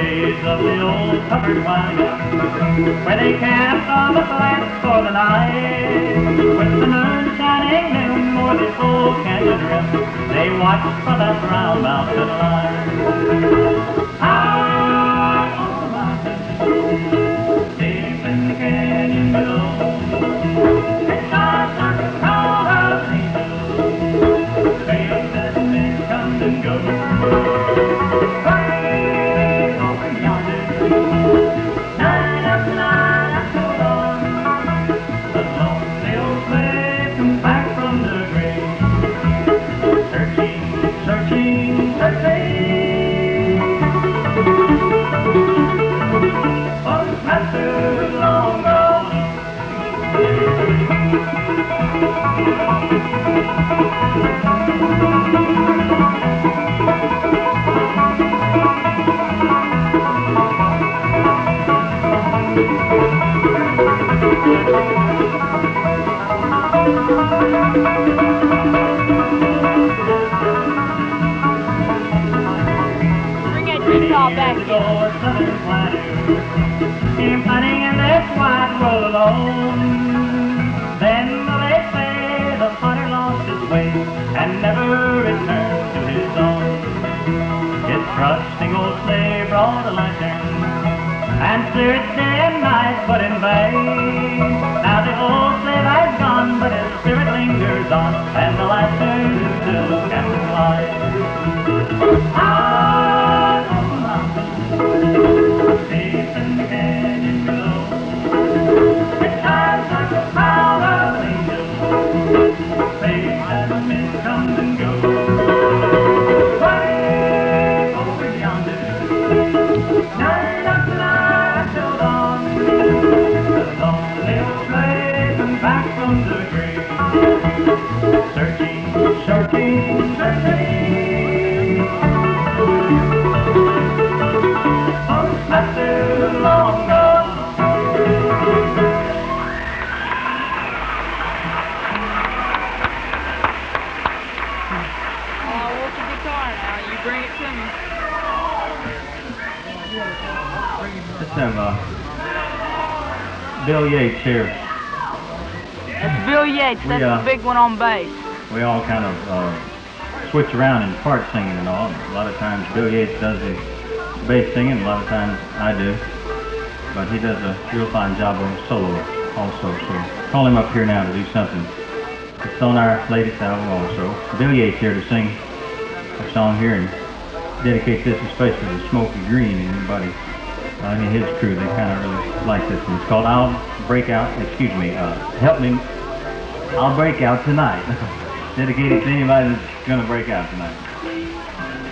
days of the old covered wagon, where they camped on the flats for the night. With the moon shining dim o'er the old canyon rim, they watched for that round mountain line. High on the mountain, deep in the canyon below, it shines like a crown of angels, fades as the wind comes and goes. Back came fighting in this wide world alone. Then they say the fighter lost his way and never returned to his own. His trusting old slave brought a lantern and searched day and night, but in vain. Now the old slave has gone, but his spirit lingers on, and the lantern still casts light. Deep in the canyon below, it shines like a crown of angels, fades as the mist comes and goes. Way over yonder, night after night till dawn, the lonely old slave comes back from the grave, searching, searching, searching. Let's have Bill Yates here. That's Bill Yates. That's the big one on bass. We all kind of switch around in part singing and all. A lot of times Bill Yates does the bass singing, a lot of times I do. But he does a real fine job on solo also. So call him up here now to do something. It's on our latest album also. Bill Yates here to sing a song here and dedicate this especially to Smokey Green and anybody in his crew. They kind of really like this one. It's called I'll Break Out, Help Me, I'll Break Out Tonight. Dedicated to anybody that's going to break out tonight.